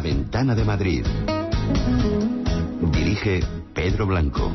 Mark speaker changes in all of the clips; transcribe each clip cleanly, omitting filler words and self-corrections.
Speaker 1: Ventana de Madrid. Dirige Pedro Blanco.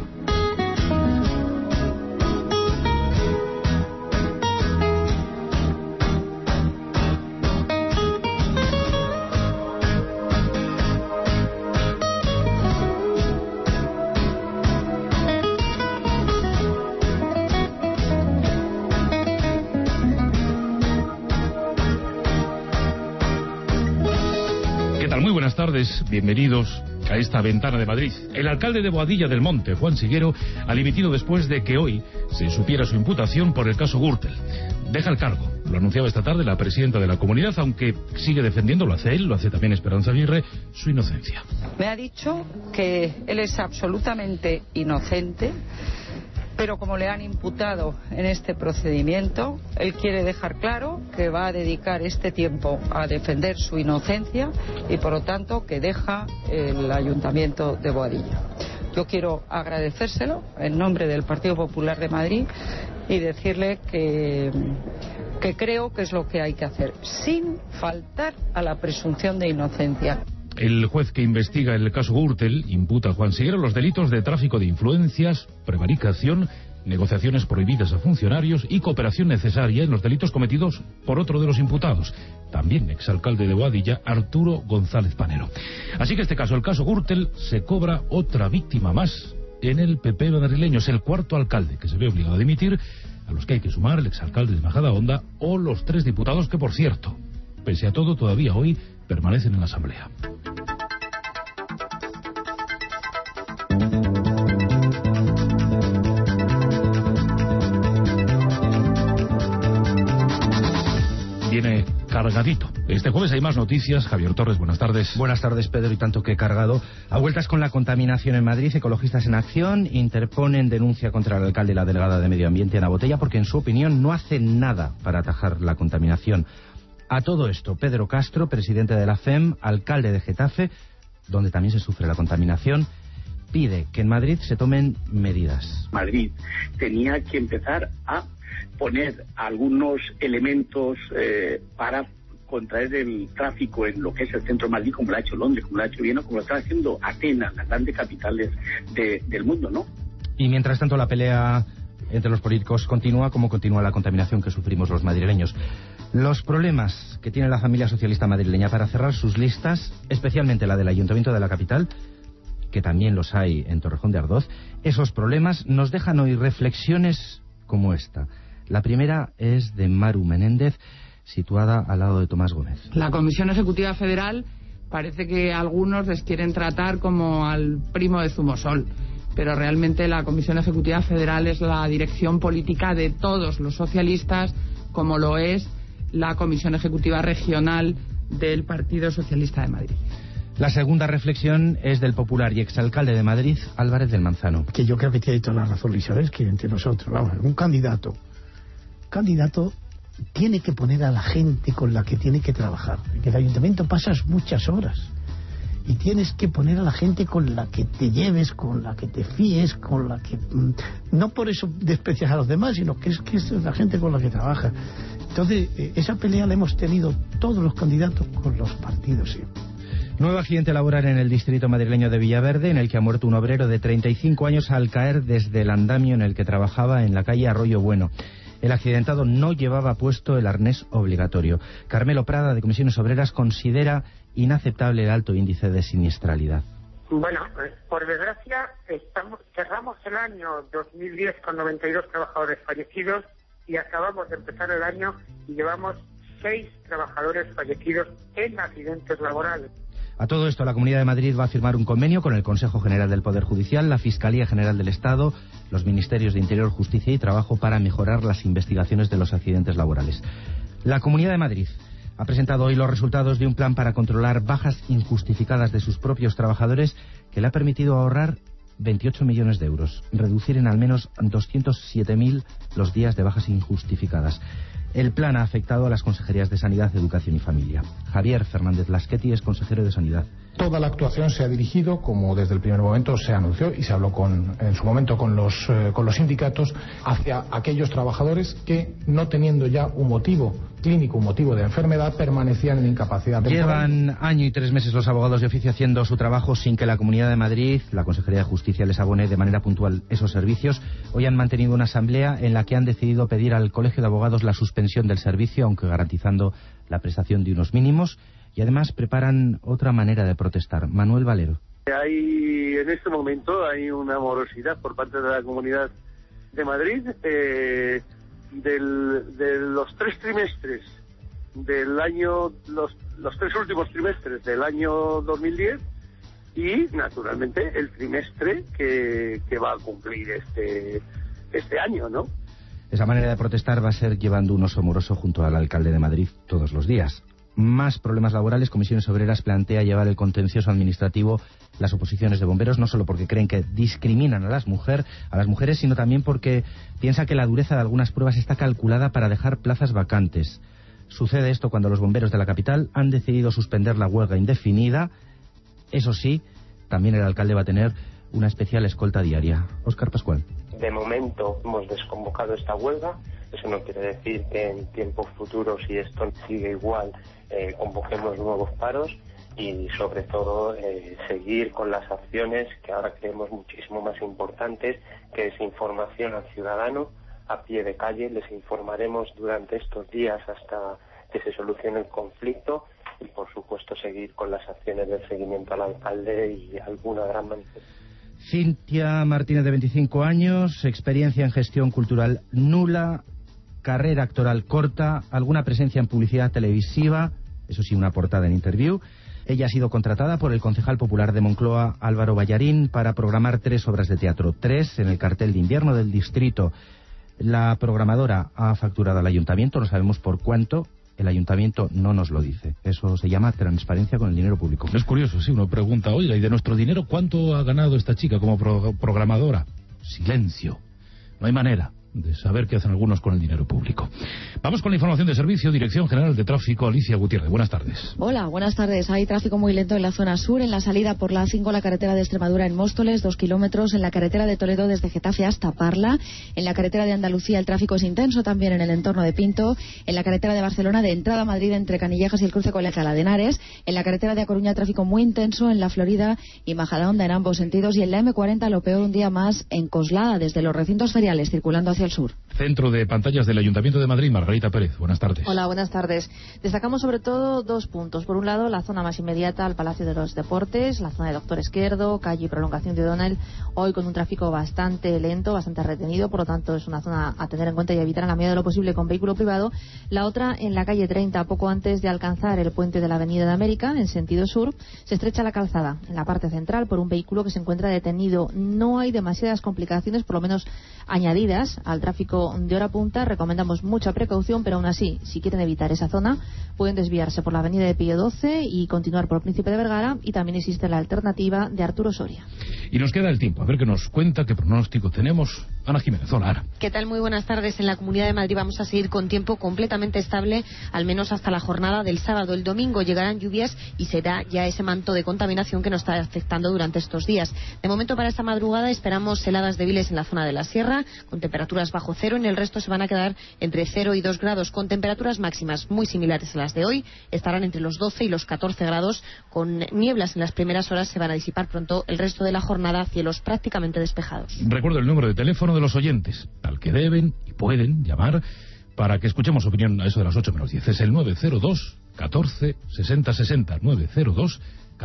Speaker 2: Buenas tardes, bienvenidos a esta Ventana de Madrid. El alcalde de Boadilla del Monte, Juan Siguero, ha dimitido después de que hoy se supiera su imputación por el caso Gürtel. Deja el cargo, lo anunciaba esta tarde la presidenta de la comunidad, aunque sigue defendiendo, lo hace él, lo hace también Esperanza Aguirre, su inocencia.
Speaker 3: Me ha dicho que él es absolutamente inocente, pero como le han imputado en este procedimiento, él quiere dejar claro que va a dedicar este tiempo a defender su inocencia y por lo tanto que deja el Ayuntamiento de Boadilla. Yo quiero agradecérselo en nombre del Partido Popular de Madrid y decirle que creo que es lo que hay que hacer, sin faltar a la presunción de inocencia.
Speaker 2: El juez que investiga el caso Gürtel imputa a Juan Siguero los delitos de tráfico de influencias, prevaricación, negociaciones prohibidas a funcionarios y cooperación necesaria en los delitos cometidos por otro de los imputados, también exalcalde de Boadilla, Arturo González Panero. Así que este caso, el caso Gürtel, se cobra otra víctima más en el PP madrileño. Es el cuarto alcalde que se ve obligado a dimitir, a los que hay que sumar el exalcalde de Majadahonda o los 3 diputados que, por cierto, pese a todo, todavía hoy permanecen en la Asamblea. Viene cargadito. Este jueves hay más noticias. Javier Torres, buenas tardes.
Speaker 4: Buenas tardes, Pedro, y tanto que cargado. A vueltas con la contaminación en Madrid, Ecologistas en Acción interponen denuncia contra el alcalde y la delegada de Medio Ambiente, Ana Botella, porque en su opinión no hacen nada para atajar la contaminación. A todo esto, Pedro Castro, presidente de la FEM, alcalde de Getafe, donde también se sufre la contaminación, pide que en Madrid se tomen medidas.
Speaker 5: Madrid tenía que empezar a poner algunos elementos para contraer el tráfico en lo que es el centro de Madrid, como lo ha hecho Londres, como lo ha hecho Viena, como lo está haciendo Atenas, las grandes capitales del mundo, ¿no? Y
Speaker 4: mientras tanto la pelea entre los políticos continúa, como continúa la contaminación que sufrimos los madrileños. Los problemas que tiene la familia socialista madrileña para cerrar sus listas, especialmente la del Ayuntamiento de la capital, que también los hay en Torrejón de Ardoz, esos problemas nos dejan hoy reflexiones como esta. La primera es de Maru Menéndez, situada al lado de Tomás Gómez.
Speaker 6: La Comisión Ejecutiva Federal parece que algunos les quieren tratar como al primo de Zumosol, pero realmente la Comisión Ejecutiva Federal es la dirección política de todos los socialistas, como lo es la Comisión Ejecutiva Regional del Partido Socialista de Madrid.
Speaker 4: La segunda reflexión es del popular y exalcalde de Madrid, Álvarez del Manzano.
Speaker 7: Que yo creo que tiene toda la razón Luis Areschi entre nosotros. Vamos, un candidato tiene que poner a la gente con la que tiene que trabajar. En el ayuntamiento pasas muchas horas y tienes que poner a la gente con la que te lleves, con la que te fíes, con la que... No por eso desprecias a los demás, sino que es la gente con la que trabaja. Entonces, esa pelea la hemos tenido todos los candidatos con los partidos, sí.
Speaker 4: Nuevo accidente laboral en el distrito madrileño de Villaverde, en el que ha muerto un obrero de 35 años al caer desde el andamio en el que trabajaba en la calle Arroyo Bueno. El accidentado no llevaba puesto el arnés obligatorio. Carmelo Prada, de Comisiones Obreras, considera inaceptable el alto índice de siniestralidad.
Speaker 8: Bueno, por desgracia, cerramos el año 2010 con 92 trabajadores fallecidos y acabamos de empezar el año y llevamos 6 trabajadores fallecidos en accidentes laborales.
Speaker 4: A todo esto, la Comunidad de Madrid va a firmar un convenio con el Consejo General del Poder Judicial, la Fiscalía General del Estado, los Ministerios de Interior, Justicia y Trabajo para mejorar las investigaciones de los accidentes laborales. La Comunidad de Madrid ha presentado hoy los resultados de un plan para controlar bajas injustificadas de sus propios trabajadores que le ha permitido ahorrar 28 millones de euros, reducir en al menos 207.000 los días de bajas injustificadas. El plan ha afectado a las consejerías de Sanidad, Educación y Familia. Javier Fernández Lasqueti es consejero de Sanidad.
Speaker 9: Toda la actuación se ha dirigido, como desde el primer momento se anunció y se habló en su momento con los sindicatos, hacia aquellos trabajadores que, no teniendo ya un motivo clínico, un motivo de enfermedad, permanecían en incapacidad temporal.
Speaker 4: Llevan año y 3 meses los abogados de oficio haciendo su trabajo sin que la Comunidad de Madrid, la Consejería de Justicia, les abone de manera puntual esos servicios. Hoy han mantenido una asamblea en la que han decidido pedir al Colegio de Abogados la suspensión del servicio, aunque garantizando la prestación de unos mínimos. Y además preparan otra manera de protestar. Manuel Valero.
Speaker 10: En este momento hay una morosidad por parte de la Comunidad de Madrid de los 3 trimestres del año, los 3 últimos trimestres del año 2010 y, naturalmente, el trimestre que va a cumplir este año, ¿no?
Speaker 4: Esa manera de protestar va a ser llevando un oso moroso junto al alcalde de Madrid todos los días. Más problemas laborales. Comisiones Obreras plantea llevar el contencioso administrativo las oposiciones de bomberos, no solo porque creen que discriminan a las mujeres, sino también porque piensa que la dureza de algunas pruebas está calculada para dejar plazas vacantes. Sucede esto cuando los bomberos de la capital han decidido suspender la huelga indefinida. Eso sí, también el alcalde va a tener una especial escolta diaria. Óscar Pascual.
Speaker 11: De momento hemos desconvocado esta huelga. Eso no quiere decir que en tiempos futuros, si esto sigue igual, convoquemos nuevos paros y sobre todo seguir con las acciones que ahora creemos muchísimo más importantes, que es información al ciudadano a pie de calle. Les informaremos durante estos días hasta que se solucione el conflicto y por supuesto seguir con las acciones de seguimiento al alcalde y alguna gran manifestación.
Speaker 4: Cintia Martínez, de 25 años, experiencia en gestión cultural nula, carrera actoral corta, alguna presencia en publicidad televisiva, eso sí, una portada en Interview. Ella ha sido contratada por el concejal popular de Moncloa, Álvaro Ballarín, para programar 3 obras de teatro, 3 en el cartel de invierno del distrito. La programadora ha facturado al ayuntamiento, no sabemos por cuánto. El ayuntamiento no nos lo dice. Eso se llama transparencia con el dinero público.
Speaker 2: Es curioso, sí, uno pregunta, oiga, ¿y de nuestro dinero cuánto ha ganado esta chica como programadora? Silencio. No hay manera de saber qué hacen algunos con el dinero público. Vamos con la información de servicio. Dirección General de Tráfico, Alicia Gutiérrez. Buenas tardes.
Speaker 12: Hola, buenas tardes. Hay tráfico muy lento en la zona sur, en la salida por la A5, la carretera de Extremadura en Móstoles, 2 kilómetros, en la carretera de Toledo desde Getafe hasta Parla, en la carretera de Andalucía el tráfico es intenso también en el entorno de Pinto, en la carretera de Barcelona de entrada a Madrid entre Canillejas y el cruce con la Alcalá de Henares, en la carretera de A Coruña tráfico muy intenso en la Florida y Majadahonda en ambos sentidos, y en la M40 lo peor un día más en Coslada desde los recintos feriales circulando hacia el sur.
Speaker 2: Centro de pantallas del Ayuntamiento de Madrid, Margarita Pérez. Buenas tardes.
Speaker 13: Hola, buenas tardes. Destacamos sobre todo 2 puntos. Por un lado, la zona más inmediata al Palacio de los Deportes, la zona de Doctor Esquerdo, calle y prolongación de O'Donnell, hoy con un tráfico bastante lento, bastante retenido, por lo tanto es una zona a tener en cuenta y evitar en la medida de lo posible con vehículo privado. La otra, en la calle 30, poco antes de alcanzar el puente de la Avenida de América, en sentido sur, se estrecha la calzada en la parte central por un vehículo que se encuentra detenido. No hay demasiadas complicaciones, por lo menos añadidas al tráfico de hora punta. Recomendamos mucha precaución, pero aún así, si quieren evitar esa zona, pueden desviarse por la avenida de Pío XII y continuar por Príncipe de Vergara, y también existe la alternativa de Arturo Soria.
Speaker 2: Y nos queda el tiempo, a ver qué nos cuenta, qué pronóstico tenemos. Ana Jiménez, hola Ana.
Speaker 14: ¿Qué tal? Muy buenas tardes. En la Comunidad de Madrid vamos a seguir con tiempo completamente estable, al menos hasta la jornada del sábado. El domingo llegarán lluvias y será ya ese manto de contaminación que nos está afectando durante estos días. De momento, para esta madrugada esperamos heladas débiles en la zona de la sierra, con temperaturas bajo cero. En el resto se van a quedar entre 0 y 2 grados, con temperaturas máximas muy similares a las de hoy. Estarán entre los 12 y los 14 grados, con nieblas en las primeras horas. Se van a disipar pronto el resto de la jornada, cielos prácticamente despejados.
Speaker 2: Recuerdo el número de teléfono de los oyentes, al que deben y pueden llamar para que escuchemos su opinión a eso de las 8 menos 10. Es el 902 14 60 60. 902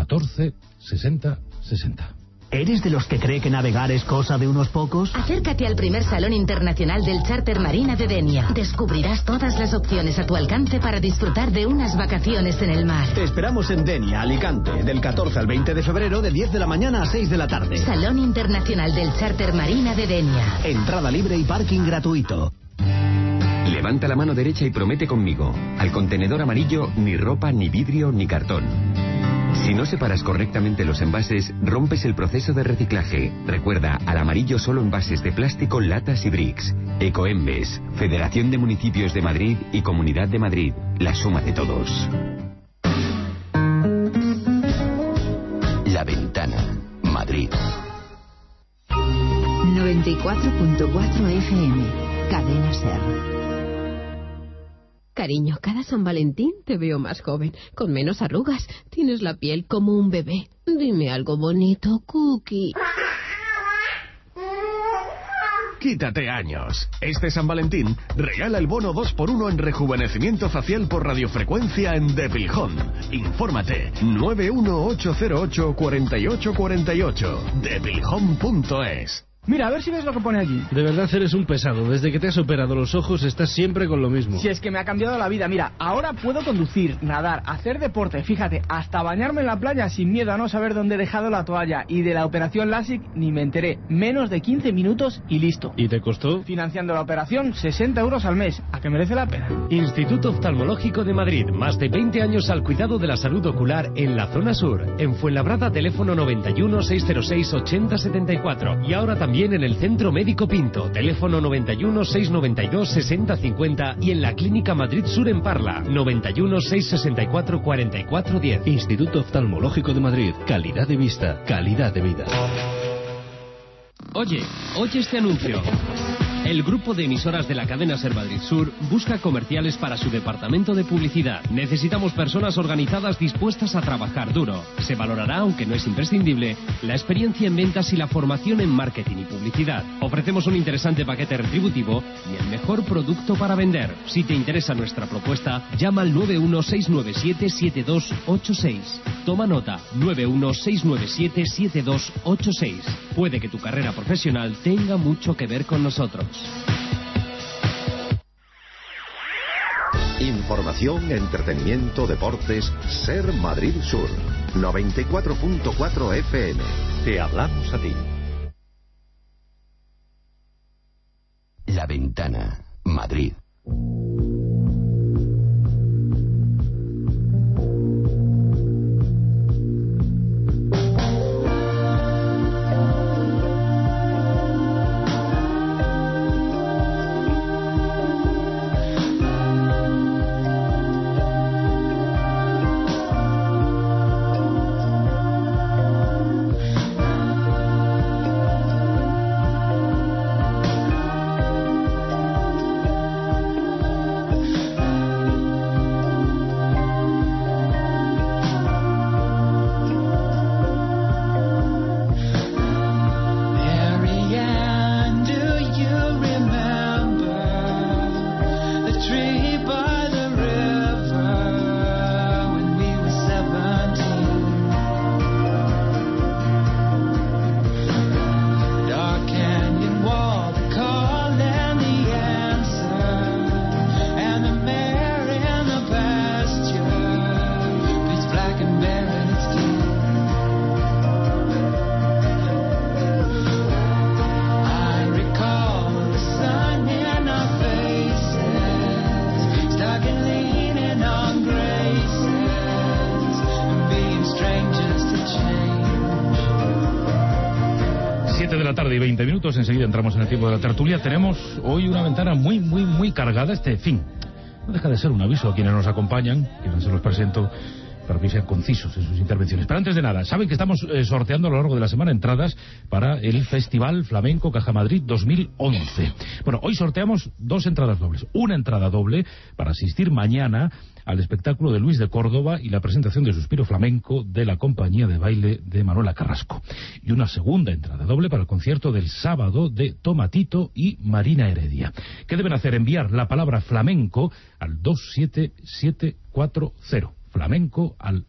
Speaker 2: 14 60 60.
Speaker 15: ¿Eres de los que cree que navegar es cosa de unos pocos?
Speaker 16: Acércate al primer Salón Internacional del Charter Marina de Denia. Descubrirás todas las opciones a tu alcance para disfrutar de unas vacaciones en el mar.
Speaker 15: Te esperamos en Denia, Alicante, del 14 al 20 de febrero, de 10 de la mañana a 6 de la tarde.
Speaker 16: Salón Internacional del Charter Marina de Denia.
Speaker 15: Entrada libre y parking gratuito.
Speaker 1: Levanta la mano derecha y promete conmigo. Al contenedor amarillo, ni ropa, ni vidrio, ni cartón. Si no separas correctamente los envases, rompes el proceso de reciclaje. Recuerda, al amarillo solo envases de plástico, latas y bricks. Ecoembes, Federación de Municipios de Madrid y Comunidad de Madrid. La suma de todos. La Ventana, Madrid.
Speaker 17: 94.4 FM, Cadena Ser.
Speaker 18: Cariño, cada San Valentín te veo más joven, con menos arrugas. Tienes la piel como un bebé. Dime algo bonito, Cookie.
Speaker 19: Quítate años. Este San Valentín regala el bono 2x1 en rejuvenecimiento facial por radiofrecuencia en Depilhón. Infórmate 918084848 depilhón.es.
Speaker 20: Mira, a ver si ves lo que pone allí.
Speaker 21: De verdad eres un pesado. Desde que te has operado los ojos estás siempre con lo mismo.
Speaker 20: Si es que me ha cambiado la vida. Mira, ahora puedo conducir, nadar, hacer deporte. Fíjate, hasta bañarme en la playa sin miedo a no saber dónde he dejado la toalla. Y de la operación LASIK ni me enteré. Menos de 15 minutos y listo.
Speaker 21: ¿Y te costó?
Speaker 20: Financiando la operación, 60 euros al mes. ¿A que merece la pena?
Speaker 22: Instituto Oftalmológico de Madrid. Más de 20 años al cuidado de la salud ocular en la zona sur. En Fuenlabrada, teléfono 91 606 8074. Y ahora también en el Centro Médico Pinto, teléfono 91 692 6050 y en la Clínica Madrid Sur en Parla, 91 664 4410.
Speaker 23: Instituto Oftalmológico de Madrid, calidad de vista, calidad de vida.
Speaker 22: Oye este anuncio. El grupo de emisoras de la cadena Ser Madrid Sur busca comerciales para su departamento de publicidad. Necesitamos personas organizadas dispuestas a trabajar duro. Se valorará, aunque no es imprescindible, la experiencia en ventas y la formación en marketing y publicidad. Ofrecemos un interesante paquete retributivo y el mejor producto para vender. Si te interesa nuestra propuesta, llama al 916977286. Toma nota, 916977286. Puede que tu carrera profesional tenga mucho que ver con nosotros.
Speaker 24: Información, entretenimiento, deportes, Ser Madrid Sur, 94.4 FM. Te hablamos a ti.
Speaker 1: La Ventana, Madrid.
Speaker 2: tarde y 20 minutos, enseguida entramos en el tiempo de la tertulia. Tenemos hoy una ventana muy cargada. No deja de ser un aviso a quienes nos acompañan, quienes se los presento, para que sean concisos en sus intervenciones. Pero antes de nada, saben que estamos sorteando a lo largo de la semana entradas para el Festival Flamenco Caja Madrid 2011. Bueno, hoy sorteamos 2 entradas dobles. Una entrada doble para asistir mañana al espectáculo de Luis de Córdoba y la presentación de Suspiro Flamenco de la compañía de baile de Manuela Carrasco. Y una segunda entrada doble para el concierto del sábado de Tomatito y Marina Heredia. ¿Qué deben hacer? Enviar la palabra flamenco al 27740. Flamenco al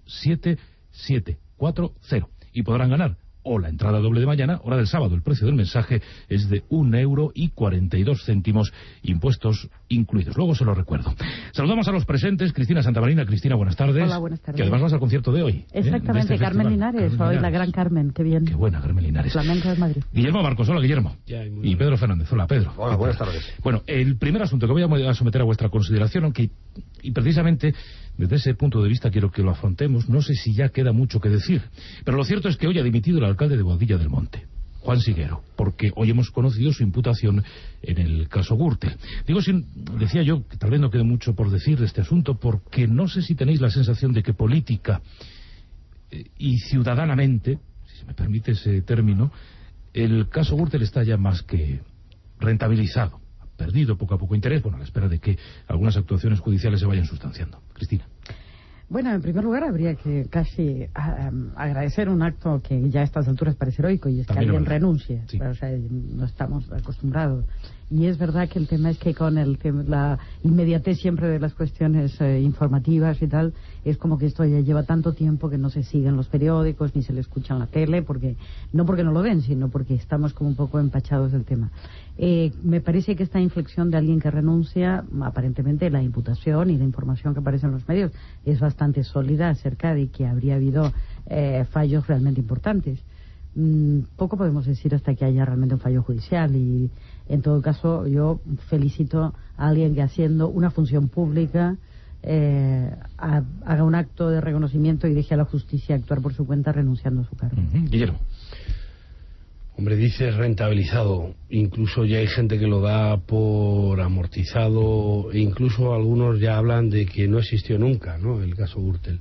Speaker 2: 27740 y podrán ganar o la entrada doble de mañana o la del sábado. El precio del mensaje es de €1,42, impuestos incluidos. Luego se lo recuerdo. Saludamos a los presentes. Cristina Santamarina. Cristina, buenas tardes.
Speaker 25: Hola, buenas tardes.
Speaker 2: Que además vas al concierto de hoy.
Speaker 25: Exactamente, Carmen Linares. Hoy la gran Carmen, qué bien.
Speaker 2: Qué buena, Carmen Linares.
Speaker 25: Flamenco de Madrid.
Speaker 2: Guillermo Marcos, hola Guillermo. Y Pedro Fernández, hola Pedro.
Speaker 26: Hola, buenas tardes.
Speaker 2: Bueno, el primer asunto que voy a someter a vuestra consideración, aunque y precisamente desde ese punto de vista quiero que lo afrontemos. No sé si ya queda mucho que decir, pero lo cierto es que hoy ha dimitido el alcalde de Boadilla del Monte, Juan Siguero, porque hoy hemos conocido su imputación en el caso Gürtel. Decía yo que tal vez no quede mucho por decir de este asunto, porque no sé si tenéis la sensación de que política y ciudadanamente, si se me permite ese término, el caso Gürtel está ya más que rentabilizado. Ha perdido poco a poco interés, bueno, a la espera de que algunas actuaciones judiciales se vayan sustanciando. Cristina.
Speaker 25: Bueno, en primer lugar habría que casi agradecer un acto que ya a estas alturas parece heroico, y es que alguien renuncie. Sí. O sea, no estamos acostumbrados. Y es verdad que el tema es que con la inmediatez siempre de las cuestiones informativas y tal, es como que esto ya lleva tanto tiempo que no se sigue en los periódicos ni se le escucha en la tele, no porque no lo ven, sino porque estamos como un poco empachados del tema. Me parece que esta inflexión de alguien que renuncia, aparentemente la imputación y la información que aparece en los medios es bastante sólida acerca de que habría habido fallos realmente importantes. Poco podemos decir hasta que haya realmente un fallo judicial, y en todo caso yo felicito a alguien que, haciendo una función pública, haga un acto de reconocimiento y deje a la justicia actuar por su cuenta renunciando a su cargo.
Speaker 2: Guillermo.
Speaker 21: Hombre, dices rentabilizado, incluso ya hay gente que lo da por amortizado, e incluso algunos ya hablan de que no existió nunca, ¿no?, el caso Gürtel.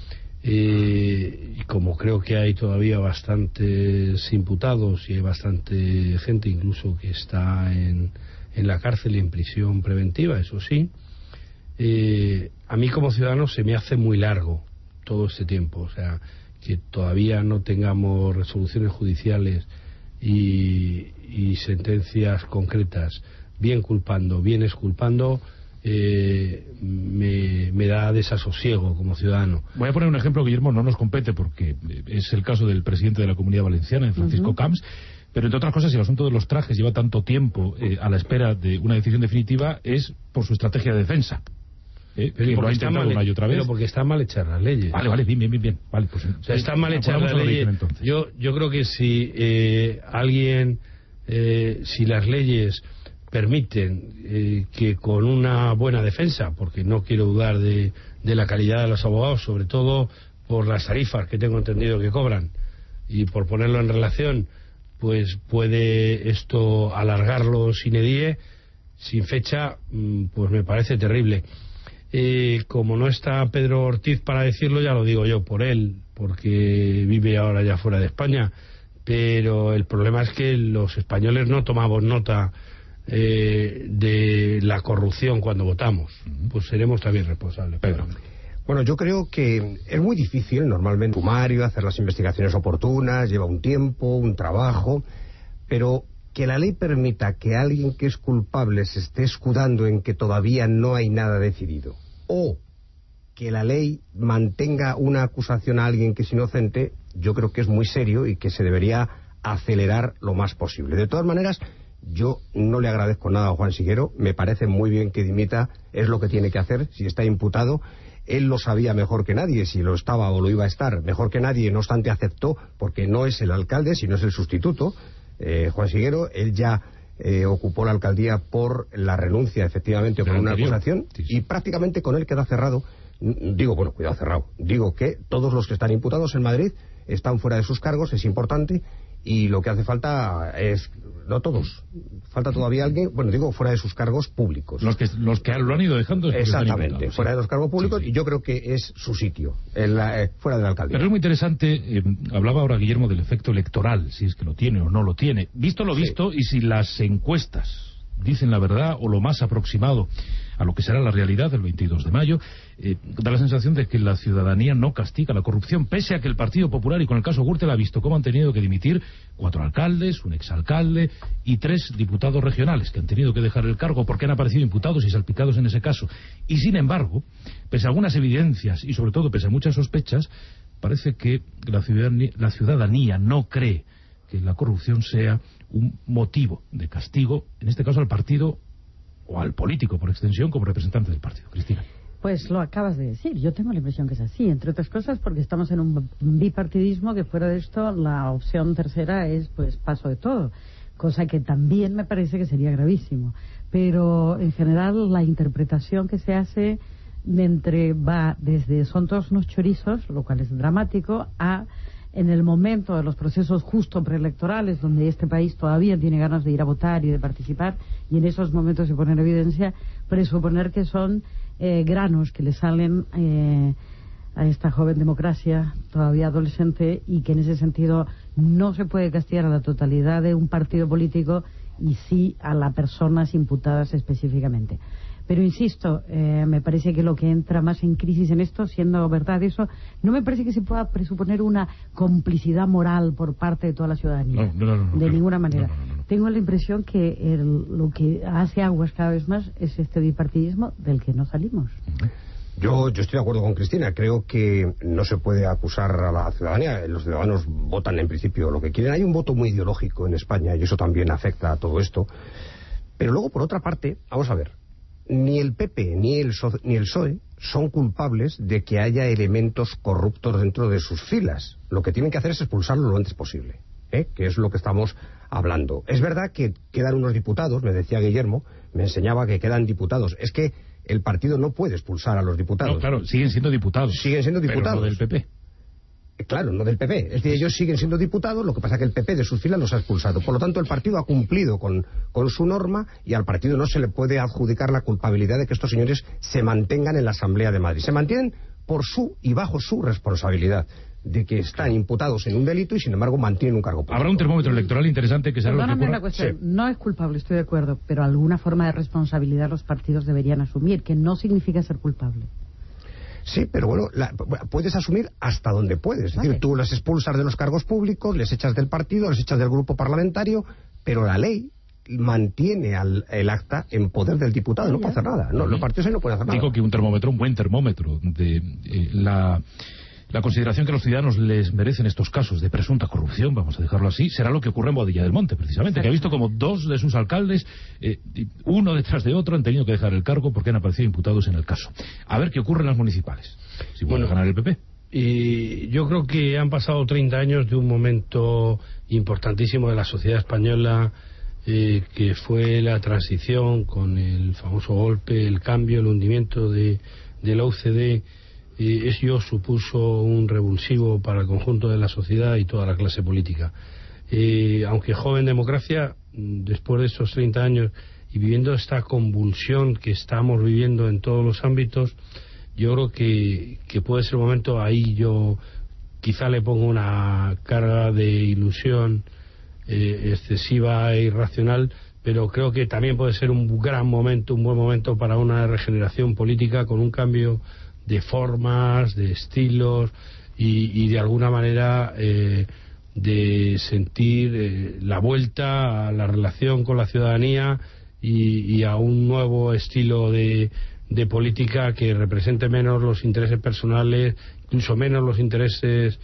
Speaker 21: Y como creo que hay todavía bastantes imputados y hay bastante gente incluso que está en la cárcel y en prisión preventiva, eso sí, a mí como ciudadano se me hace muy largo todo este tiempo. O sea, que todavía no tengamos resoluciones judiciales y sentencias concretas, bien culpando, bien exculpando, me da desasosiego como ciudadano.
Speaker 2: Voy a poner un ejemplo, Guillermo, no nos compete porque es el caso del presidente de la Comunidad Valenciana, Francisco Camps, pero entre otras cosas, si el asunto de los trajes lleva tanto tiempo a la espera de una decisión definitiva, es por su estrategia de defensa.
Speaker 21: Pero
Speaker 2: lo ha intentado una y otra vez.
Speaker 21: Pero porque están mal hechas las leyes.
Speaker 2: Vale, bien. Vale, pues,
Speaker 21: o sea, están mal hechas las leyes. Yo creo que si si las leyes permiten que con una buena defensa, porque no quiero dudar de la calidad de los abogados, sobre todo por las tarifas que tengo entendido que cobran, y por ponerlo en relación, pues puede esto alargarlo sine die, sin fecha, pues me parece terrible. Como no está Pedro Ortiz para decirlo, ya lo digo yo por él, porque vive ahora ya fuera de España, pero el problema es que los españoles no tomamos nota de la corrupción cuando votamos. Pues seremos también responsables.
Speaker 2: Pedro.
Speaker 3: Bueno, yo creo que es muy difícil normalmente sumario, hacer las investigaciones oportunas, lleva un tiempo, un trabajo, pero que la ley permita que alguien que es culpable se esté escudando en que todavía no hay nada decidido, o que la ley mantenga una acusación a alguien que es inocente, yo creo que es muy serio y que se debería acelerar lo más posible. De todas maneras, yo no le agradezco nada a Juan Siguero, me parece muy bien que dimita, es lo que tiene que hacer, si está imputado. Él lo sabía mejor que nadie, si lo estaba o lo iba a estar mejor que nadie, no obstante aceptó, porque no es el alcalde, sino es el sustituto. Juan Siguero, él ya ocupó la alcaldía por la renuncia, efectivamente, por una acusación, y prácticamente con él queda cerrado. Digo que todos los que están imputados en Madrid están fuera de sus cargos, es importante, y lo que hace falta es, no todos, falta todavía alguien, fuera de sus cargos públicos.
Speaker 2: Los que lo han ido dejando.
Speaker 3: Exactamente, fuera de los cargos públicos, y yo creo que es su sitio, fuera de la alcaldía.
Speaker 2: Pero es muy interesante, hablaba ahora Guillermo del efecto electoral, si es que lo tiene o no lo tiene. Visto lo visto, y si las encuestas dicen la verdad o lo más aproximado a lo que será la realidad del 22 de mayo, da la sensación de que la ciudadanía no castiga la corrupción, pese a que el Partido Popular, y con el caso Gürtel, ha visto cómo han tenido que dimitir 4 alcaldes, un exalcalde y 3 diputados regionales que han tenido que dejar el cargo porque han aparecido imputados y salpicados en ese caso. Y sin embargo, pese a algunas evidencias y sobre todo pese a muchas sospechas, parece que la ciudadanía no cree que la corrupción sea un motivo de castigo, en este caso al partido o al político por extensión como representante del partido. Cristina.
Speaker 25: Pues lo acabas de decir, yo tengo la impresión que es así, entre otras cosas porque estamos en un bipartidismo que fuera de esto la opción tercera es pues paso de todo, cosa que también me parece que sería gravísimo, pero en general la interpretación que se hace va desde son todos unos chorizos, lo cual es dramático, a en el momento de los procesos justo preelectorales, donde este país todavía tiene ganas de ir a votar y de participar, y en esos momentos se pone en evidencia, presuponer que son granos que le salen a esta joven democracia todavía adolescente, y que en ese sentido no se puede castigar a la totalidad de un partido político y sí a las personas imputadas específicamente. Pero insisto, me parece que lo que entra más en crisis en esto, siendo verdad eso, no me parece que se pueda presuponer una complicidad moral por parte de toda la ciudadanía. No, de ninguna manera. Tengo la impresión que lo que hace aguas cada vez más es este bipartidismo del que no salimos.
Speaker 3: Yo estoy de acuerdo con Cristina. Creo que no se puede acusar a la ciudadanía. Los ciudadanos votan en principio lo que quieren. Hay un voto muy ideológico en España y eso también afecta a todo esto. Pero luego, por otra parte, vamos a ver, ni el PP ni el PSOE son culpables de que haya elementos corruptos dentro de sus filas. Lo que tienen que hacer es expulsarlo lo antes posible, que es lo que estamos hablando. Es verdad que quedan unos diputados, me decía Guillermo, me enseñaba que quedan diputados. Es que el partido no puede expulsar a los diputados.
Speaker 2: No, claro, siguen siendo diputados.
Speaker 3: Siguen siendo diputados.
Speaker 2: Pero no del PP.
Speaker 3: Claro, no del PP. Es decir, ellos siguen siendo diputados, lo que pasa es que el PP de sus filas los ha expulsado. Por lo tanto, el partido ha cumplido con su norma y al partido no se le puede adjudicar la culpabilidad de que estos señores se mantengan en la Asamblea de Madrid. Se mantienen por su y bajo su responsabilidad de que están imputados en un delito y sin embargo mantienen un cargo público.
Speaker 2: Habrá un termómetro electoral interesante que será lo que ocurra.
Speaker 25: Una cuestión. Sí. No es culpable, estoy de acuerdo, pero alguna forma de responsabilidad los partidos deberían asumir, que no significa ser culpable.
Speaker 3: Sí, pero bueno, puedes asumir hasta donde puedes. Es decir, tú les expulsas de los cargos públicos, les echas del partido, les echas del grupo parlamentario, pero la ley mantiene el acta en poder del diputado, no puede hacer nada. No, los partidos ahí no pueden hacer nada.
Speaker 2: Digo que un termómetro, un buen termómetro de la consideración que los ciudadanos les merecen estos casos de presunta corrupción, vamos a dejarlo así, será lo que ocurre en Boadilla del Monte, precisamente, que ha visto como dos de sus alcaldes, uno detrás de otro, han tenido que dejar el cargo porque han aparecido imputados en el caso. A ver qué ocurre en las municipales, si vuelve a ganar el PP.
Speaker 21: Y yo creo que han pasado 30 años de un momento importantísimo de la sociedad española, que fue la transición con el famoso golpe, el cambio, el hundimiento de la UCD. Eso supuso un revulsivo para el conjunto de la sociedad y toda la clase política. Aunque joven democracia, después de esos 30 años y viviendo esta convulsión que estamos viviendo en todos los ámbitos, yo creo que puede ser un momento, ahí yo quizá le pongo una carga de ilusión excesiva e irracional, pero creo que también puede ser un gran momento, un buen momento para una regeneración política con un cambio de formas, de estilos y de alguna manera de sentir la vuelta a la relación con la ciudadanía y a un nuevo estilo de política que represente menos los intereses personales, incluso menos los intereses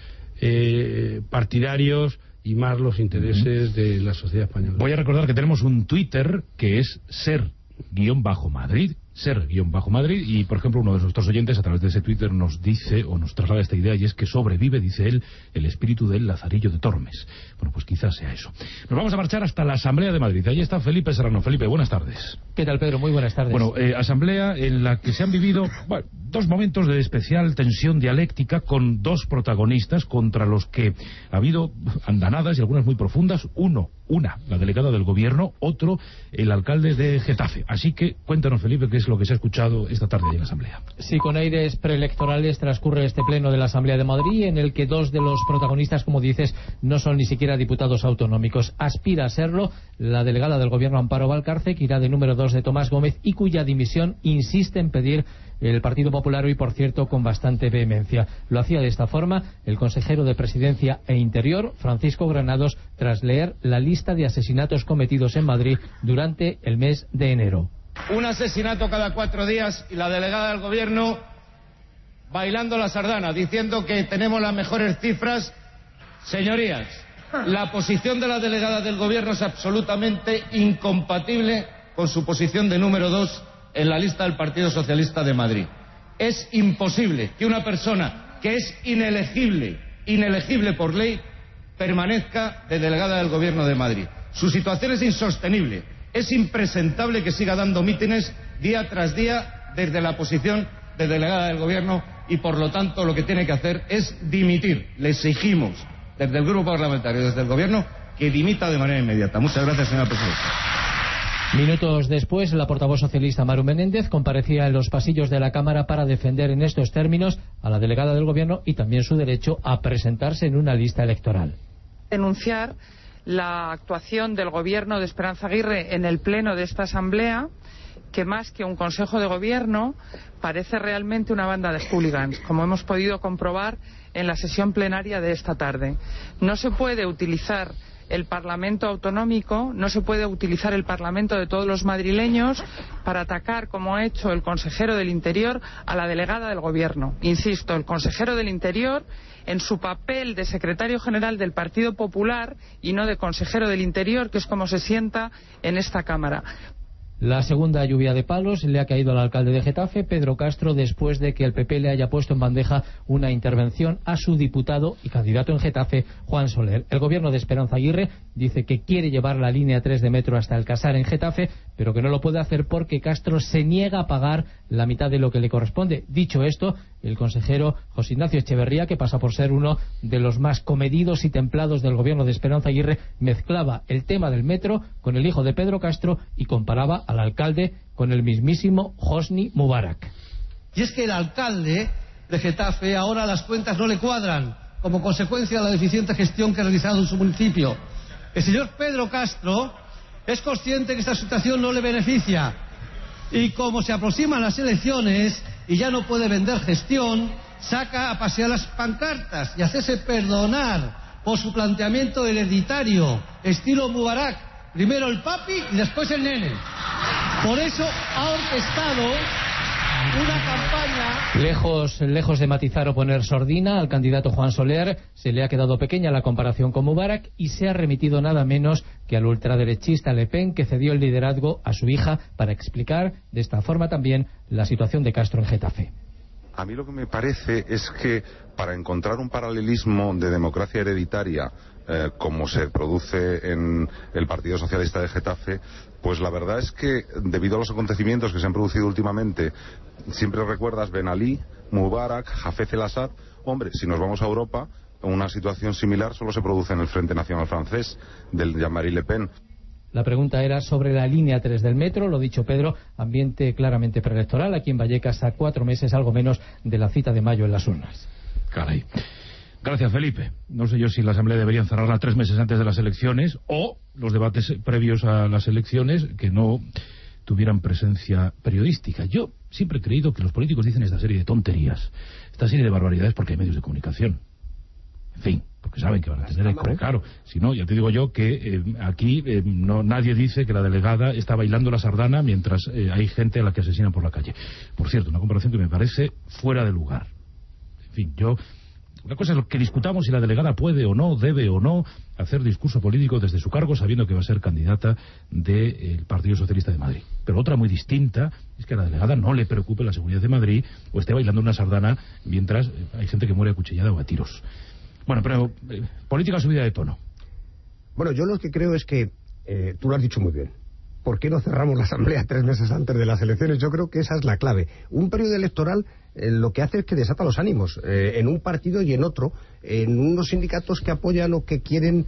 Speaker 21: partidarios y más los intereses de la sociedad española.
Speaker 2: Voy a recordar que tenemos un Twitter que es ser_Madrid, ser_Madrid, y por ejemplo uno de nuestros oyentes a través de ese Twitter nos dice o nos traslada esta idea, y es que sobrevive, dice él, el espíritu del Lazarillo de Tormes. Bueno, pues quizás sea eso. Nos vamos a marchar hasta la Asamblea de Madrid. Allí está Felipe Serrano. Felipe, buenas tardes.
Speaker 5: ¿Qué tal, Pedro? Muy buenas tardes.
Speaker 2: Bueno, asamblea en la que se han vivido dos momentos de especial tensión dialéctica con dos protagonistas contra los que ha habido andanadas y algunas muy profundas. Una, la delegada del gobierno, otro, el alcalde de Getafe. Así que cuéntanos, Felipe, qué es lo que se ha escuchado esta tarde en la Asamblea.
Speaker 5: Sí, con aires preelectorales transcurre este pleno de la Asamblea de Madrid, en el que dos de los protagonistas, como dices, no son ni siquiera diputados autonómicos. Aspira a serlo la delegada del gobierno, Amparo Valcárcel, que irá de número 2 de Tomás Gómez y cuya dimisión insiste en pedir el Partido Popular, hoy, por cierto, con bastante vehemencia. Lo hacía de esta forma el consejero de Presidencia e Interior, Francisco Granados, tras leer la lista de asesinatos cometidos en Madrid durante el mes de enero.
Speaker 6: Un asesinato cada 4 días y la delegada del gobierno bailando la sardana, diciendo que tenemos las mejores cifras. Señorías, la posición de la delegada del gobierno es absolutamente incompatible con su posición de número 2 en la lista del Partido Socialista de Madrid. Es imposible que una persona que es inelegible por ley, permanezca de delegada del Gobierno de Madrid. Su situación es insostenible. Es impresentable que siga dando mítines día tras día desde la posición de delegada del Gobierno y, por lo tanto, lo que tiene que hacer es dimitir. Le exigimos desde el Grupo Parlamentario, desde el Gobierno, que dimita de manera inmediata. Muchas gracias, señora presidenta.
Speaker 5: Minutos después, la portavoz socialista Maru Menéndez comparecía en los pasillos de la Cámara para defender en estos términos a la delegada del Gobierno y también su derecho a presentarse en una lista electoral.
Speaker 7: Denunciar la actuación del Gobierno de Esperanza Aguirre en el pleno de esta Asamblea, que más que un Consejo de Gobierno parece realmente una banda de hooligans, como hemos podido comprobar en la sesión plenaria de esta tarde. No se puede utilizar el Parlamento autonómico, no se puede utilizar el Parlamento de todos los madrileños para atacar, como ha hecho el consejero del Interior, a la delegada del Gobierno. Insisto, el consejero del Interior, en su papel de secretario general del Partido Popular y no de consejero del Interior, que es como se sienta en esta Cámara.
Speaker 5: La segunda lluvia de palos le ha caído al alcalde de Getafe, Pedro Castro, después de que el PP le haya puesto en bandeja una intervención a su diputado y candidato en Getafe, Juan Soler. El gobierno de Esperanza Aguirre dice que quiere llevar la línea 3 de metro hasta Alcasar en Getafe, pero que no lo puede hacer porque Castro se niega a pagar la mitad de lo que le corresponde. Dicho esto, el consejero José Ignacio Echeverría, que pasa por ser uno de los más comedidos y templados del gobierno de Esperanza Aguirre, mezclaba el tema del metro con el hijo de Pedro Castro y comparaba al alcalde con el mismísimo Hosni Mubarak.
Speaker 8: Y es que el alcalde de Getafe ahora las cuentas no le cuadran como consecuencia de la deficiente gestión que ha realizado en su municipio. El señor Pedro Castro es consciente que esta situación no le beneficia y como se aproximan las elecciones y ya no puede vender gestión, saca a pasear las pancartas y hacerse perdonar por su planteamiento hereditario, estilo Mubarak, primero el papi y después el nene. Por eso ha orquestado una campaña...
Speaker 5: Lejos de matizar o poner sordina al candidato Juan Soler, se le ha quedado pequeña la comparación con Mubarak y se ha remitido nada menos que al ultraderechista Le Pen, que cedió el liderazgo a su hija para explicar de esta forma también la situación de Castro en Getafe.
Speaker 9: A mí lo que me parece es que para encontrar un paralelismo de democracia hereditaria como se produce en el Partido Socialista de Getafe, pues la verdad es que debido a los acontecimientos que se han producido últimamente, siempre recuerdas Ben Ali, Mubarak, Hafez el-Assad. Hombre, si nos vamos a Europa, una situación similar solo se produce en el Frente Nacional francés del Jean-Marie Le Pen.
Speaker 5: La pregunta era sobre la línea 3 del metro, lo dicho Pedro, ambiente claramente preelectoral aquí en Vallecas a 4 meses, algo menos, de la cita de mayo en las urnas.
Speaker 2: Caray. Gracias, Felipe. No sé yo si la Asamblea debería cerrarla 3 meses antes de las elecciones o los debates previos a las elecciones que no tuvieran presencia periodística. Yo siempre he creído que los políticos dicen esta serie de tonterías, esta serie de barbaridades porque hay medios de comunicación. En fin, porque saben que van a tener eco. Claro, si no, ya te digo yo que aquí nadie dice que la delegada está bailando la sardana mientras hay gente a la que asesinan por la calle. Por cierto, una comparación que me parece fuera de lugar. En fin, una cosa es lo que discutamos si la delegada puede o no, debe o no hacer discurso político desde su cargo sabiendo que va a ser candidata del Partido Socialista de Madrid. Pero otra muy distinta es que a la delegada no le preocupe la seguridad de Madrid o esté bailando una sardana mientras hay gente que muere acuchillada o a tiros. Bueno, pero política subida de tono.
Speaker 3: Bueno, yo lo que creo es que tú lo has dicho muy bien. ¿Por qué no cerramos la Asamblea 3 meses antes de las elecciones? Yo creo que esa es la clave. Un periodo electoral lo que hace es que desata los ánimos en un partido y en otro, en unos sindicatos que apoyan o que quieren,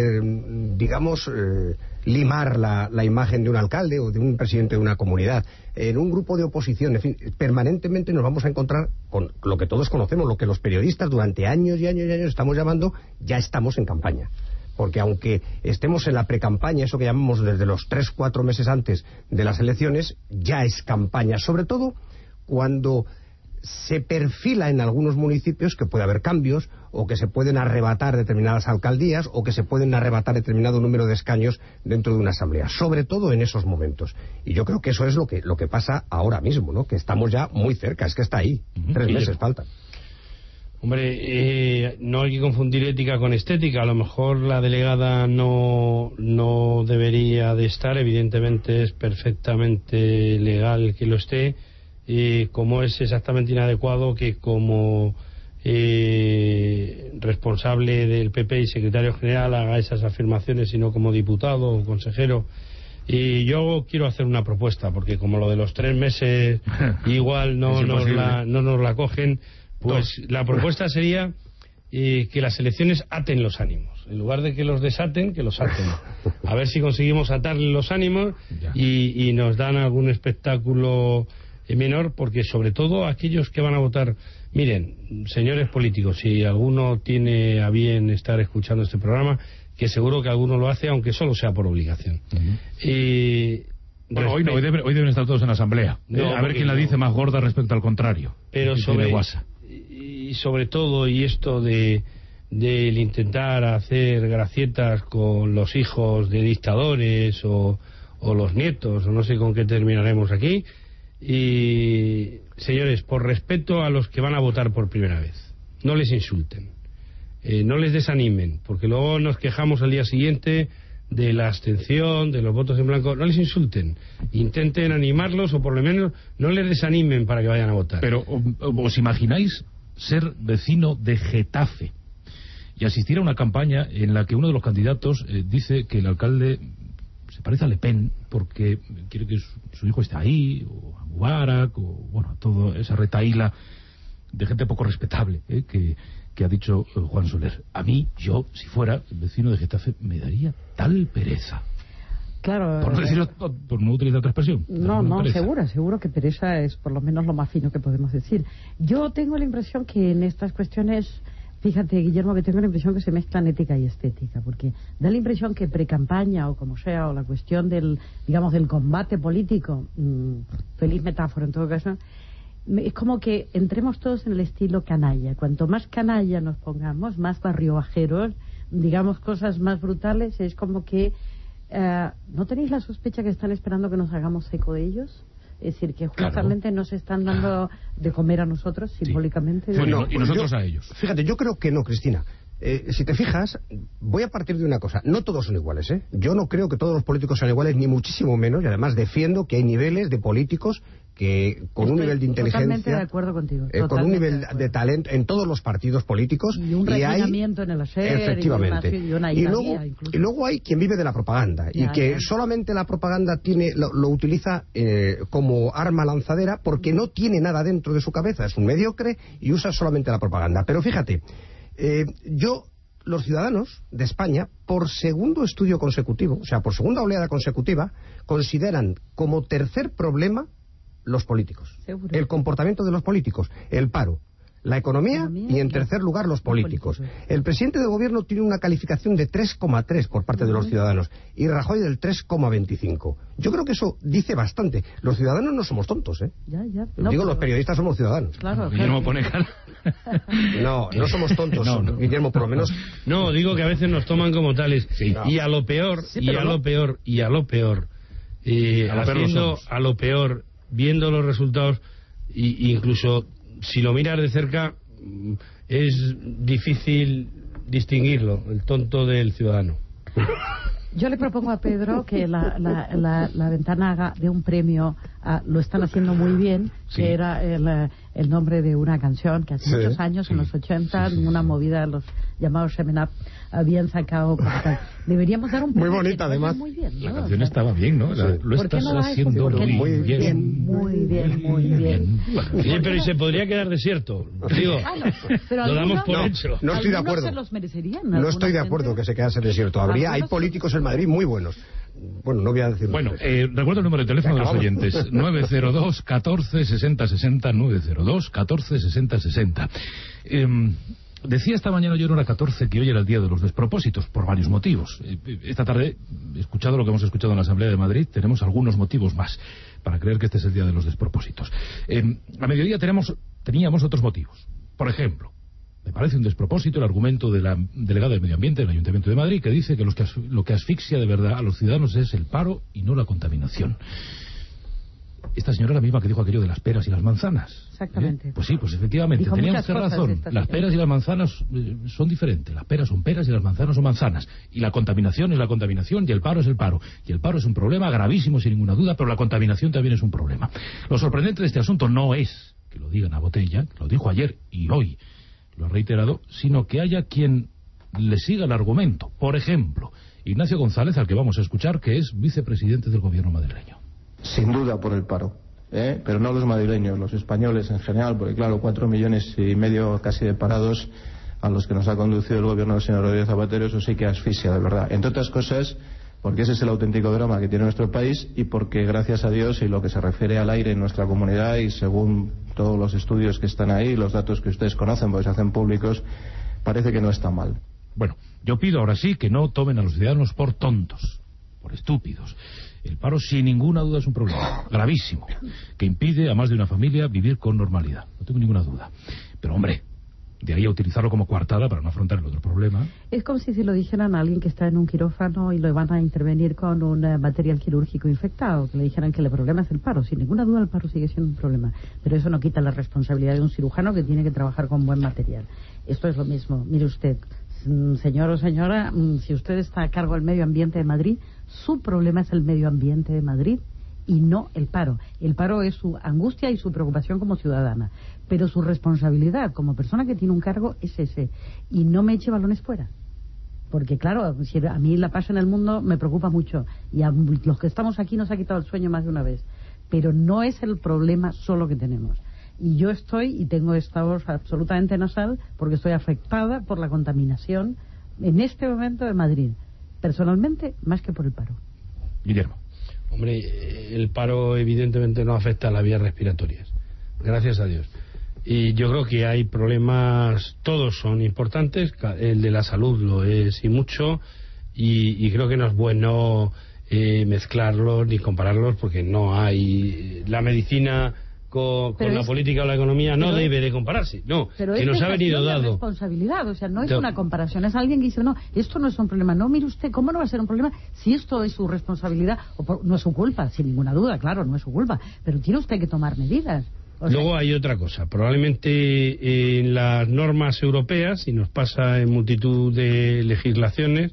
Speaker 3: limar la imagen de un alcalde o de un presidente de una comunidad, en un grupo de oposición. En fin, permanentemente nos vamos a encontrar con lo que todos conocemos, lo que los periodistas durante años y años y años estamos llamando, ya estamos en campaña. Porque aunque estemos en la precampaña, eso que llamamos desde los 3-4 meses antes de las elecciones, ya es campaña, sobre todo cuando se perfila en algunos municipios que puede haber cambios o que se pueden arrebatar determinadas alcaldías o que se pueden arrebatar determinado número de escaños dentro de una asamblea, sobre todo en esos momentos. Y yo creo que eso es lo que pasa ahora mismo, ¿no? Que estamos ya muy cerca, es que está ahí, 3 meses faltan.
Speaker 21: Hombre, no hay que confundir ética con estética. A lo mejor la delegada no debería de estar. Evidentemente es perfectamente legal que lo esté. Como es exactamente inadecuado que como responsable del PP y secretario general haga esas afirmaciones, sino como diputado o consejero. Y yo quiero hacer una propuesta, porque como lo de los 3 meses igual no nos la cogen. Pues la propuesta sería que las elecciones aten los ánimos. En lugar de que los desaten, que los aten. A ver si conseguimos atarle los ánimos y nos dan algún espectáculo menor, porque sobre todo aquellos que van a votar... Miren, señores políticos, si alguno tiene a bien estar escuchando este programa, que seguro que alguno lo hace, aunque solo sea por obligación.
Speaker 2: Bueno, hoy deben estar todos en la asamblea. A ver quién la dice más gorda respecto al contrario.
Speaker 21: Pero sobre todo, y esto del intentar hacer gracietas con los hijos de dictadores o los nietos, o no sé con qué terminaremos aquí. Y señores, por respeto a los que van a votar por primera vez, no les insulten, no les desanimen, porque luego nos quejamos al día siguiente de la abstención, de los votos en blanco. No les insulten, intenten animarlos, o por lo menos no les desanimen para que vayan a votar.
Speaker 2: Pero ¿os imagináis ser vecino de Getafe y asistir a una campaña en la que uno de los candidatos dice que el alcalde se parece a Le Pen porque quiere que su hijo esté ahí, o a Mubarak, o bueno, toda esa retahíla de gente poco respetable que ha dicho Juan Soler? A mí, yo, si fuera vecino de Getafe, me daría tal pereza.
Speaker 25: Claro.
Speaker 2: Por no utilizar otra expresión.
Speaker 25: No, seguro que pereza es por lo menos lo más fino que podemos decir. Yo tengo la impresión que en estas cuestiones, fíjate, Guillermo, que tengo la impresión que se mezclan ética y estética, porque da la impresión que pre-campaña, o como sea, o la cuestión del combate político, feliz metáfora en todo caso, es como que entremos todos en el estilo canalla. Cuanto más canalla nos pongamos, más barriobajeros, digamos cosas más brutales, es como que ¿no tenéis la sospecha que están esperando que nos hagamos eco de ellos? Es decir, que justamente nos están dando de comer a nosotros, simbólicamente.
Speaker 2: Bueno, y nosotros a ellos.
Speaker 3: Fíjate, yo creo que no, Cristina. Si te fijas, voy a partir de una cosa. No todos son iguales, ¿eh? Yo no creo que todos los políticos sean iguales, ni muchísimo menos. Y además defiendo que hay niveles de políticos que con un nivel de inteligencia...
Speaker 25: Totalmente de acuerdo contigo.
Speaker 3: Con un nivel de talento en todos los partidos políticos.
Speaker 25: Y un refinamiento en el hacer.
Speaker 3: Efectivamente.
Speaker 25: Y
Speaker 3: luego hay quien vive de la propaganda. Solamente la propaganda lo utiliza como arma lanzadera, porque no tiene nada dentro de su cabeza. Es un mediocre y usa solamente la propaganda. Pero fíjate... los ciudadanos de España, por segundo estudio consecutivo, o sea, por segunda oleada consecutiva, consideran como tercer problema los políticos. ¿Seguro? El comportamiento de los políticos, el paro, la economía y, en tercer lugar, los políticos. El presidente de gobierno tiene una calificación de 3,3 por parte de los ciudadanos y Rajoy del 3,25. Yo creo que eso dice bastante. Los ciudadanos no somos tontos, ¿eh? Los periodistas somos ciudadanos.
Speaker 25: Claro.
Speaker 2: Guillermo pone cara.
Speaker 3: No somos tontos, Guillermo, por lo menos.
Speaker 21: No, digo que a veces nos toman como tales. Sí, y a lo peor, viendo los resultados, incluso si lo miras de cerca, es difícil distinguirlo, el tonto del ciudadano.
Speaker 25: Yo le propongo a Pedro que la ventana haga de un premio, lo están haciendo muy bien, que era el nombre de una canción que hace muchos años, en los 80, una movida de los llamados Seven Up, habían sacado. Deberíamos dar un premio.
Speaker 3: Muy bonita, además.
Speaker 25: Muy bien, ¿no?
Speaker 2: La canción estaba bien, ¿no? Lo estás haciendo
Speaker 25: muy bien.
Speaker 21: Oye, pero ¿y se podría quedar desierto? Digo, lo damos por hecho.
Speaker 3: No estoy de acuerdo.
Speaker 25: Se los merecerían,
Speaker 3: no estoy de acuerdo que se quedase desierto. Hay políticos en Madrid muy buenos. Bueno, no voy a decir.
Speaker 2: Bueno, recuerdo el número de teléfono de los oyentes: 902 14 60 60, 902 14 60 60. Decía esta mañana yo en hora 14 que hoy era el día de los despropósitos, por varios motivos. Esta tarde, escuchado lo que hemos escuchado en la Asamblea de Madrid, tenemos algunos motivos más para creer que este es el día de los despropósitos. A mediodía teníamos otros motivos. Por ejemplo, me parece un despropósito el argumento de la delegada de Medio Ambiente del Ayuntamiento de Madrid, que dice que lo que asfixia de verdad a los ciudadanos es el paro y no la contaminación. Esta señora es la misma que dijo aquello de las peras y las manzanas.
Speaker 25: Exactamente.
Speaker 2: Pues sí, pues efectivamente, tenía usted razón. Las peras y las manzanas son diferentes. Las peras son peras y las manzanas son manzanas. Y la contaminación es la contaminación y el paro es el paro. Y el paro es un problema gravísimo, sin ninguna duda, pero la contaminación también es un problema. Lo sorprendente de este asunto no es que lo digan a botella, que lo dijo ayer y hoy lo ha reiterado, sino que haya quien le siga el argumento. Por ejemplo, Ignacio González, al que vamos a escuchar, que es vicepresidente del gobierno madrileño.
Speaker 4: Sin duda por el paro, pero no los madrileños, los españoles en general, porque claro, 4,5 millones casi de parados a los que nos ha conducido el gobierno del señor Rodríguez Zapatero, eso sí que asfixia, de verdad. Entre otras cosas, porque ese es el auténtico drama que tiene nuestro país y porque, gracias a Dios, y lo que se refiere al aire en nuestra comunidad, y según todos los estudios que están ahí, los datos que ustedes conocen porque se hacen públicos, parece que no está mal.
Speaker 2: Bueno, yo pido ahora sí que no tomen a los ciudadanos por tontos, por estúpidos. El paro sin ninguna duda es un problema gravísimo, que impide a más de una familia vivir con normalidad, no tengo ninguna duda. Pero hombre, de ahí a utilizarlo como coartada para no afrontar el otro problema.
Speaker 25: Es como si se lo dijeran a alguien que está en un quirófano y lo van a intervenir con un material quirúrgico infectado, que le dijeran que el problema es el paro. Sin ninguna duda el paro sigue siendo un problema, pero eso no quita la responsabilidad de un cirujano que tiene que trabajar con buen material. Esto es lo mismo. Mire usted, señor o señora, si usted está a cargo del medio ambiente de Madrid, su problema es el medio ambiente de Madrid y no el paro. El paro es su angustia y su preocupación como ciudadana, pero su responsabilidad como persona que tiene un cargo es ese. Y no me eche balones fuera, porque claro, si a mí la paz en el mundo me preocupa mucho y a los que estamos aquí nos ha quitado el sueño más de una vez, pero no es el problema solo que tenemos. Y yo estoy, y tengo esta voz absolutamente nasal, porque estoy afectada por la contaminación en este momento de Madrid, personalmente, más que por el paro.
Speaker 2: Guillermo.
Speaker 21: Hombre, el paro evidentemente no afecta a las vías respiratorias, gracias a Dios. Y yo creo que hay problemas, todos son importantes, el de la salud lo es y mucho, y creo que no es bueno mezclarlos ni compararlos, porque no hay... La medicina con la política o la economía no debe de compararse, no,
Speaker 25: pero
Speaker 21: que nos ha venido dado.
Speaker 25: Es responsabilidad, o sea, no es una comparación, es alguien que dice, no, esto no es un problema. No, mire usted, ¿cómo no va a ser un problema si esto es su responsabilidad? No es su culpa, sin ninguna duda, claro, no es su culpa, pero tiene usted que tomar medidas.
Speaker 21: Luego hay otra cosa, probablemente en las normas europeas, y nos pasa en multitud de legislaciones,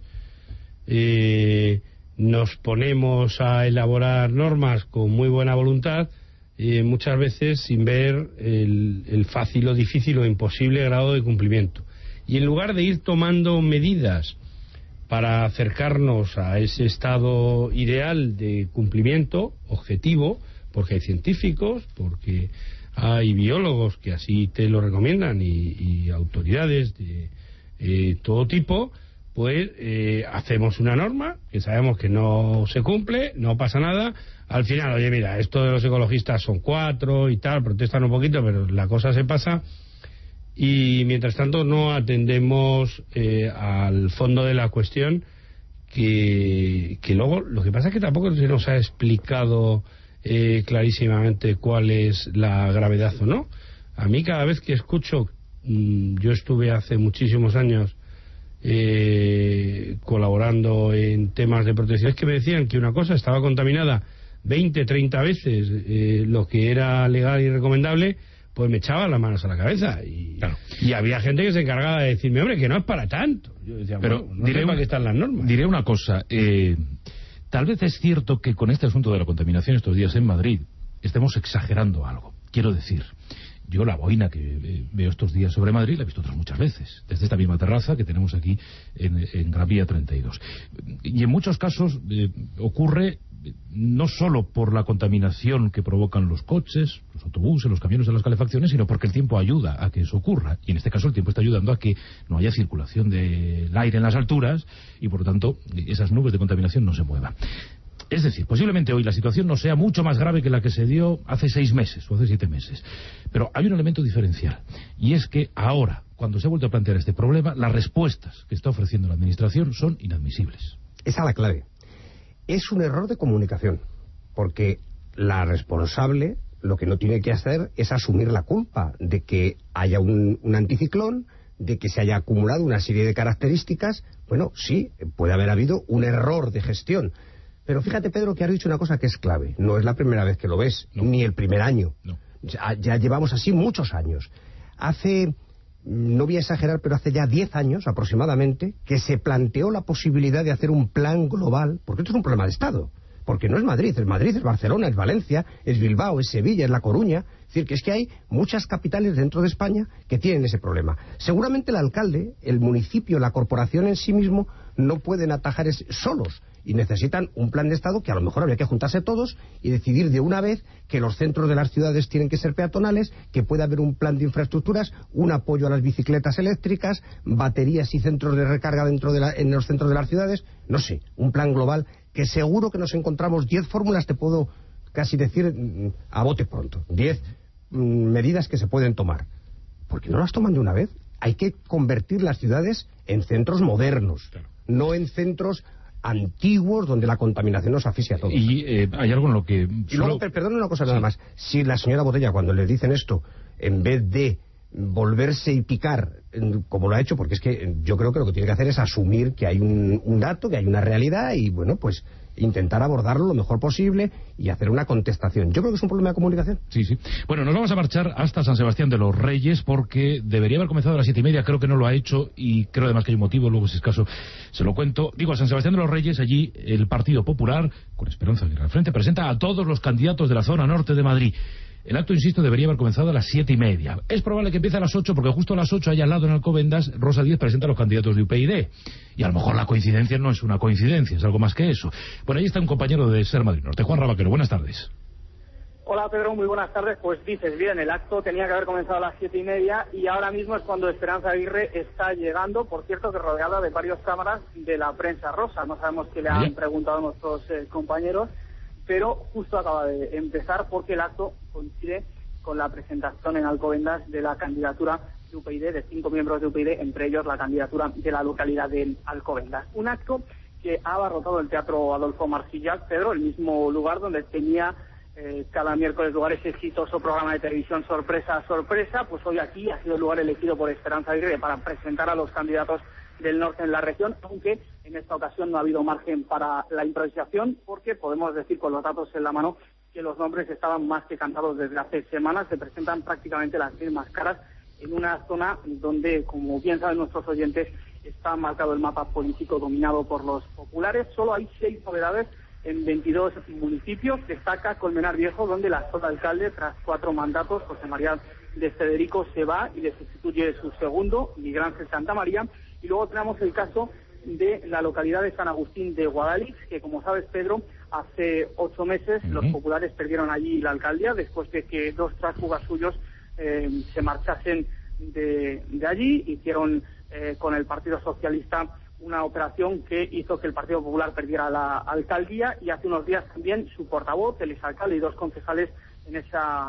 Speaker 21: nos ponemos a elaborar normas con muy buena voluntad, muchas veces sin ver el fácil o difícil o imposible grado de cumplimiento. Y en lugar de ir tomando medidas para acercarnos a ese estado ideal de cumplimiento objetivo, porque hay científicos, porque hay biólogos que así te lo recomiendan y autoridades de todo tipo, pues hacemos una norma que sabemos que no se cumple, no pasa nada. Al final, oye, mira, esto de los ecologistas son 4 y tal, protestan un poquito, pero la cosa se pasa. Y mientras tanto no atendemos al fondo de la cuestión, que luego lo que pasa es que tampoco se nos ha explicado clarísimamente cuál es la gravedad o no. A mí cada vez que escucho, yo estuve hace muchísimos años colaborando en temas de protección, es que me decían que una cosa estaba contaminada 20, 30 veces lo que era legal y recomendable, pues me echaban las manos a la cabeza y había gente que se encargaba de decirme, hombre, que no es para tanto. Yo decía, pero bueno, no sé para qué están las normas.
Speaker 2: Diré una cosa, tal vez es cierto que con este asunto de la contaminación estos días en Madrid estemos exagerando algo. Quiero decir, yo la boina que veo estos días sobre Madrid la he visto otras muchas veces, desde esta misma terraza que tenemos aquí en Gran Vía 32. Y en muchos casos ocurre no solo por la contaminación que provocan los coches, los autobuses, los camiones de las calefacciones, sino porque el tiempo ayuda a que eso ocurra. Y en este caso el tiempo está ayudando a que no haya circulación del aire en las alturas y por lo tanto esas nubes de contaminación no se muevan. Es decir, posiblemente hoy la situación no sea mucho más grave que la que se dio hace 6 meses o hace 7 meses. Pero hay un elemento diferencial, y es que ahora, cuando se ha vuelto a plantear este problema, las respuestas que está ofreciendo la Administración son inadmisibles.
Speaker 3: Esa es la clave. Es un error de comunicación, porque la responsable lo que no tiene que hacer es asumir la culpa de que haya un anticiclón, de que se haya acumulado una serie de características. Bueno, sí, puede haber habido un error de gestión. Pero fíjate, Pedro, que has dicho una cosa que es clave. No es la primera vez que lo ves, ni el primer año.
Speaker 2: No.
Speaker 3: Ya llevamos así muchos años. Hace, no voy a exagerar, pero hace ya 10 años aproximadamente, que se planteó la posibilidad de hacer un plan global, porque esto es un problema de Estado. Porque no es Madrid, es Barcelona, es Valencia, es Bilbao, es Sevilla, es La Coruña. Es decir, que es que hay muchas capitales dentro de España que tienen ese problema. Seguramente el alcalde, el municipio, la corporación en sí mismo no pueden atajar solos. y necesitan un plan de Estado que a lo mejor habría que juntarse todos y decidir de una vez que los centros de las ciudades tienen que ser peatonales, que pueda haber un plan de infraestructuras, un apoyo a las bicicletas eléctricas, baterías y centros de recarga en los centros de las ciudades, no sé, un plan global que seguro que nos encontramos 10 fórmulas, te puedo casi decir a bote pronto, 10 medidas que se pueden tomar. ¿Por qué no las toman de una vez? Hay que convertir las ciudades en centros modernos, no en centros antiguos donde la contaminación nos asfixia a todos.
Speaker 2: Y hay algo en lo que...
Speaker 3: Y luego, perdón una cosa nada más, si la señora Botella cuando le dicen esto, en vez de volverse y picar, como lo ha hecho, porque es que yo creo que lo que tiene que hacer es asumir que hay un dato, que hay una realidad y, bueno, pues intentar abordarlo lo mejor posible y hacer una contestación. Yo creo que es un problema de comunicación.
Speaker 2: Sí, sí. Bueno, nos vamos a marchar hasta San Sebastián de los Reyes porque debería haber comenzado a las 7:30, creo que no lo ha hecho y creo además que hay un motivo, luego si es caso se lo cuento. Digo, a San Sebastián de los Reyes, allí el Partido Popular, con Esperanza Aguirre al frente, presenta a todos los candidatos de la zona norte de Madrid. El acto, insisto, debería haber comenzado a las 7:30. Es probable que empiece a las 8, porque justo a las 8, allá al lado en Alcobendas, Rosa Díez presenta a los candidatos de UPyD. Y a lo mejor la coincidencia no es una coincidencia, es algo más que eso. Bueno, ahí está un compañero de Ser Madrid Norte, Juan Rabaquero. Buenas tardes.
Speaker 10: Hola, Pedro, muy buenas tardes. Pues dices bien, el acto tenía que haber comenzado a las 7:30 y ahora mismo es cuando Esperanza Aguirre está llegando, por cierto, que rodeada de varias cámaras de la prensa rosa. No sabemos qué le han preguntado a nuestros compañeros, pero justo acaba de empezar porque el acto coincide con la presentación en Alcobendas de la candidatura de UPyD, de 5 miembros de UPyD, entre ellos la candidatura de la localidad de Alcobendas. Un acto que ha abarrotado el Teatro Adolfo Marsillac, Pedro, el mismo lugar donde tenía cada miércoles lugar ese exitoso programa de televisión Sorpresa, Sorpresa. Pues hoy aquí ha sido el lugar elegido por Esperanza Aguirre para presentar a los candidatos del norte en la región, aunque en esta ocasión no ha habido margen para la improvisación, porque podemos decir con los datos en la mano que los nombres estaban más que cantados desde hace semanas. Se presentan prácticamente las mismas caras en una zona donde, como bien saben nuestros oyentes, está marcado el mapa político dominado por los populares. Solo hay 6 novedades en 22 municipios. Destaca Colmenar Viejo, donde el actual alcalde, tras 4 mandatos, José María de Federico, se va y le sustituye su segundo, Miguel Ángel Santa María. Y luego tenemos el caso de la localidad de San Agustín de Guadalix, que, como sabes, Pedro, hace 8 meses los populares perdieron allí la alcaldía después de que 2 tránsfugas suyos se marchasen de allí. Hicieron con el Partido Socialista una operación que hizo que el Partido Popular perdiera la alcaldía, y hace unos días también su portavoz, el exalcalde y 2 concejales en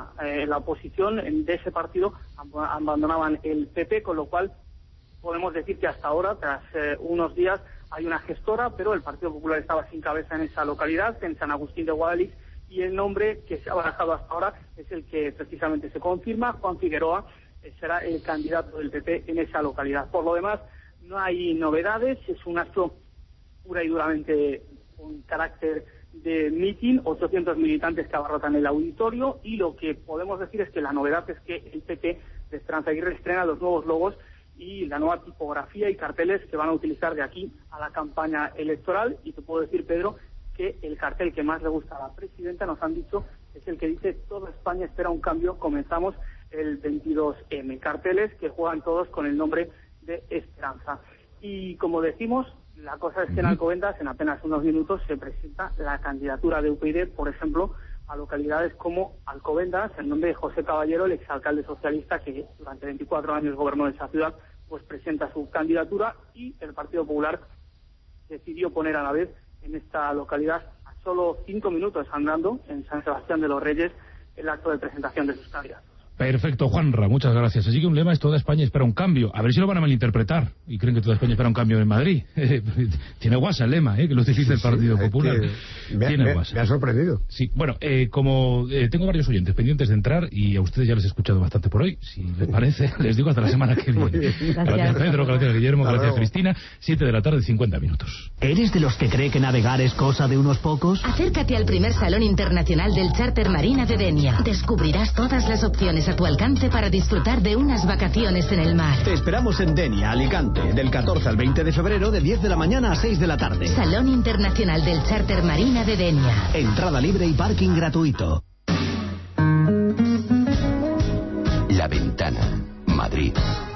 Speaker 10: la oposición de ese partido abandonaban el PP, con lo cual podemos decir que hasta ahora, tras unos días, hay una gestora, pero el Partido Popular estaba sin cabeza en esa localidad, en San Agustín de Guadalix, y el nombre que se ha barajado hasta ahora es el que precisamente se confirma. Juan Figueroa será el candidato del PP en esa localidad. Por lo demás, no hay novedades, es un acto pura y duramente con carácter de mitin, 800 militantes que abarrotan el auditorio, y lo que podemos decir es que la novedad es que el PP de Esperanza Aguirre estrena los nuevos logos y la nueva tipografía y carteles que van a utilizar de aquí a la campaña electoral. Y te puedo decir, Pedro, que el cartel que más le gusta a la presidenta, nos han dicho, es el que dice: toda España espera un cambio, comenzamos el 22M. Carteles que juegan todos con el nombre de Esperanza. Y como decimos, la cosa es que en Alcobendas, en apenas unos minutos, se presenta la candidatura de UPyD, por ejemplo, a localidades como Alcobendas, en nombre de José Caballero, el exalcalde socialista que durante 24 años gobernó esa ciudad, pues presenta su candidatura, y el Partido Popular decidió poner a la vez en esta localidad, a solo 5 minutos andando, en San Sebastián de los Reyes, el acto de presentación de sus candidatos.
Speaker 2: Perfecto, Juanra, muchas gracias. Así que un lema es: toda España espera un cambio. A ver si lo van a malinterpretar y creen que toda España espera un cambio en Madrid. Tiene guasa el lema, que lo utiliza el Partido Popular. Tiene guasa.
Speaker 3: Me ha sorprendido.
Speaker 2: Sí, bueno, como tengo varios oyentes pendientes de entrar y a ustedes ya les he escuchado bastante por hoy, si les parece, les digo hasta la semana que viene. Gracias Pedro, gracias Guillermo, gracias Cristina. 7 de la tarde, 50 minutos.
Speaker 15: ¿Eres de los que cree que navegar es cosa de unos pocos?
Speaker 16: Acércate al primer Salón Internacional del Charter Marina de Denia. Descubrirás todas las opciones a tu alcance para disfrutar de unas vacaciones en el mar.
Speaker 15: Te esperamos en Denia, Alicante, del 14 al 20 de febrero, de 10 de la mañana a 6 de la tarde.
Speaker 16: Salón Internacional del Charter Marina de Denia.
Speaker 15: Entrada libre y parking gratuito.
Speaker 1: La Ventana, Madrid.